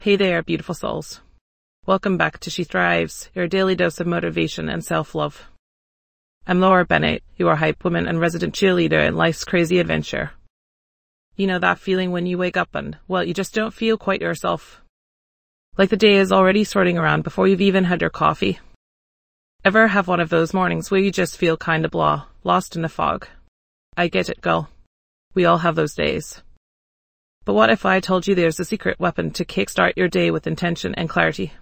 Hey there, beautiful souls. Welcome back to She Thrives, your daily dose of motivation and self-love. I'm Laura Bennett, your hype woman and resident cheerleader in life's crazy adventure. You know that feeling when you wake up and, well, you just don't feel quite yourself. Like the day is already sorting around before you've even had your coffee. Ever have one of those mornings where you just feel kinda blah, lost in the fog? I get it, girl. We all have those days. But what if I told you there's a secret weapon to kickstart your day with intention and clarity?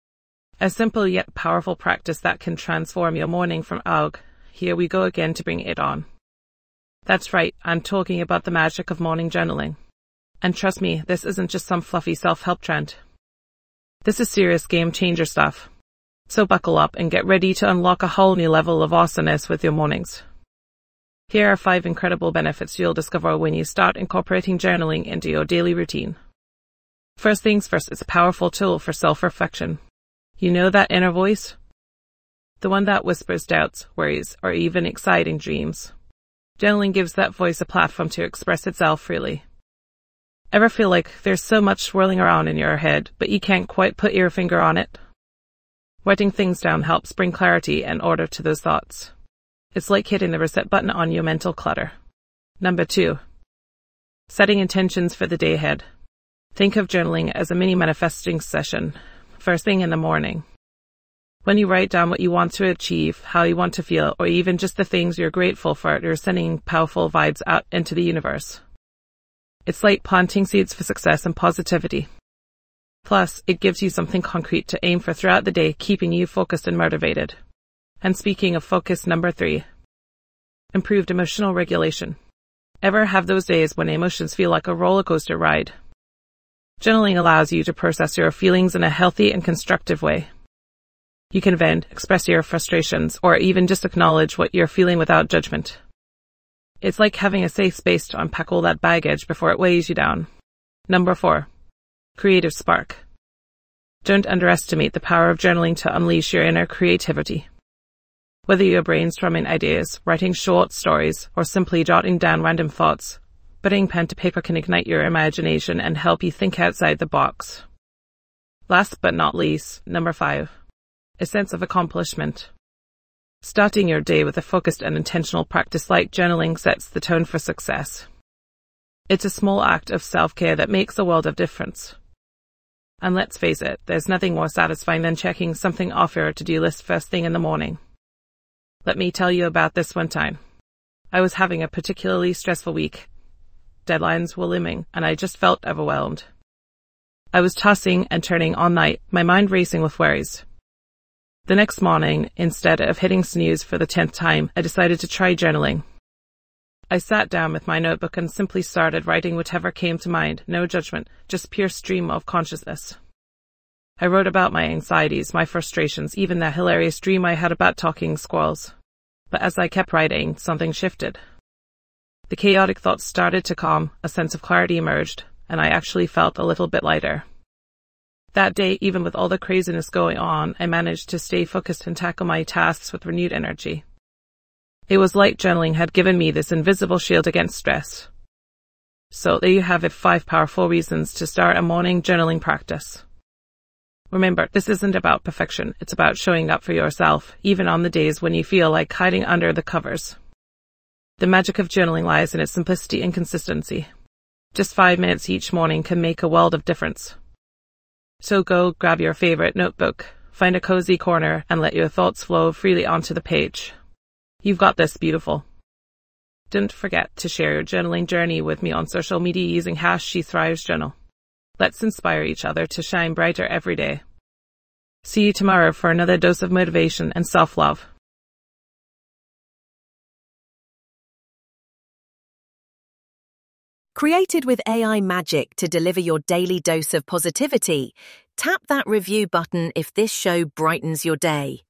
A simple yet powerful practice that can transform your morning from ugh, here we go again to bring it on. That's right, I'm talking about the magic of morning journaling. And trust me, this isn't just some fluffy self-help trend. This is serious game-changer stuff. So buckle up and get ready to unlock a whole new level of awesomeness with your mornings. Here are 5 incredible benefits you'll discover when you start incorporating journaling into your daily routine. First things first, it's a powerful tool for self-reflection. You know that inner voice? The one that whispers doubts, worries, or even exciting dreams. Journaling gives that voice a platform to express itself freely. Ever feel like there's so much swirling around in your head, but you can't quite put your finger on it? Writing things down helps bring clarity and order to those thoughts. It's like hitting the reset button on your mental clutter. Number 2. Setting intentions for the day ahead. Think of journaling as a mini manifesting session, first thing in the morning. When you write down what you want to achieve, how you want to feel, or even just the things you're grateful for, you're sending powerful vibes out into the universe. It's like planting seeds for success and positivity. Plus, it gives you something concrete to aim for throughout the day, keeping you focused and motivated. And speaking of focus, number 3. Improved emotional regulation. Ever have those days when emotions feel like a roller coaster ride? Journaling allows you to process your feelings in a healthy and constructive way. You can vent, express your frustrations, or even just acknowledge what you're feeling without judgment. It's like having a safe space to unpack all that baggage before it weighs you down. Number 4. Creative spark. Don't underestimate the power of journaling to unleash your inner creativity. Whether you're brainstorming ideas, writing short stories, or simply jotting down random thoughts, putting pen to paper can ignite your imagination and help you think outside the box. Last but not least, number 5. A sense of accomplishment. Starting your day with a focused and intentional practice like journaling sets the tone for success. It's a small act of self-care that makes a world of difference. And let's face it, there's nothing more satisfying than checking something off your to-do list first thing in the morning. Let me tell you about this one time. I was having a particularly stressful week. Deadlines were looming, and I just felt overwhelmed. I was tossing and turning all night, my mind racing with worries. The next morning, instead of hitting snooze for the 10th time, I decided to try journaling. I sat down with my notebook and simply started writing whatever came to mind, no judgment, just pure stream of consciousness. I wrote about my anxieties, my frustrations, even that hilarious dream I had about talking squirrels. But as I kept writing, something shifted. The chaotic thoughts started to calm, a sense of clarity emerged, and I actually felt a little bit lighter. That day, even with all the craziness going on, I managed to stay focused and tackle my tasks with renewed energy. It was like journaling had given me this invisible shield against stress. So there you have it, 5 powerful reasons to start a morning journaling practice. Remember, this isn't about perfection, it's about showing up for yourself, even on the days when you feel like hiding under the covers. The magic of journaling lies in its simplicity and consistency. Just 5 minutes each morning can make a world of difference. So go grab your favorite notebook, find a cozy corner, and let your thoughts flow freely onto the page. You've got this, beautiful. Don't forget to share your journaling journey with me on social media using #SheThrivesJournal. Let's inspire each other to shine brighter every day. See you tomorrow for another dose of motivation and self-love. Created with AI magic to deliver your daily dose of positivity, tap that review button if this show brightens your day.